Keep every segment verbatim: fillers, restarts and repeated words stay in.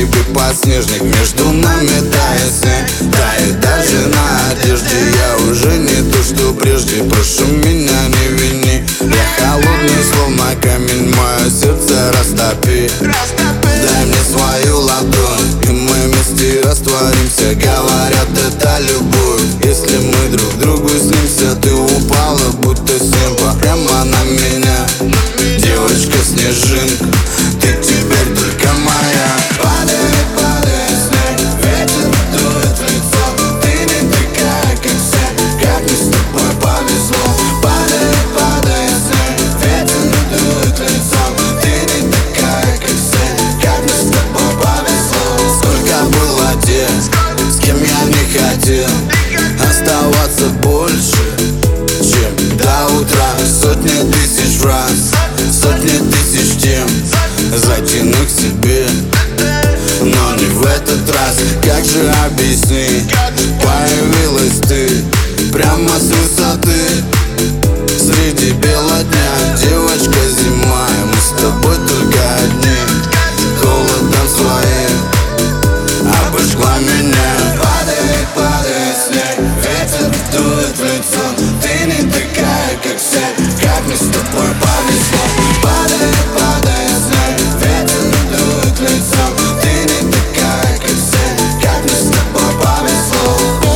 тебе подснежник, между нами тает снег, тает даже на одежде. Я уже не то, что прежде, прошу меня не вини. Я холодный, словно камень, мое сердце растопи. Дай мне свою ладонь, и мы вместе растворимся. Говорят, это любовь, если мы друг другу снимся. Ты упала, будто с неба прямо на меня. Девочка-снежинка, ты теперь только моя. Падает, падает снег, ветер дует в лицо. Ты не такая, как все, как мне с тобой повезло. Падает, падает снег, ветер дует в лицо. Ты не такая, как все, как мне с тобой повезло. Сколько было тех, с кем я не хотел оставаться больше, чем до утра. Сотни тысяч раз, сотни тысяч тем затяну к себе, но не в этот раз. Как же объяснить, появилась ты прямо с высоты среди бела дня. Девочка зима, и мы с тобой только одни. Холодом своим обожгла меня. Падает, падает снег, ветер дует в лицо. Ты не такая, как все, как мне с тобой повезло. Падает, падает снег, ветер дует в лицо. Ты не такая, как все, как мне с тобой повезло.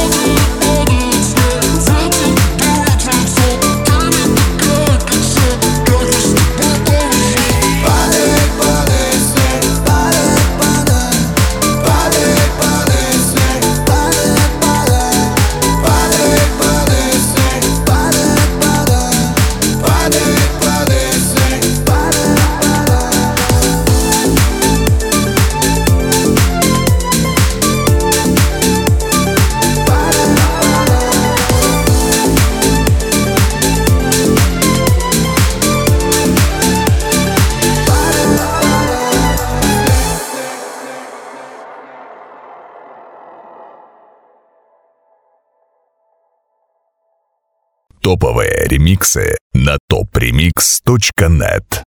Падает, падает снег, падает, падает. Падает, падает снег, падает, падает. Падает, падает снег, падает, падает. Падает, падает снег, падает, падает. Топовые ремиксы на топ ремикс точка нет.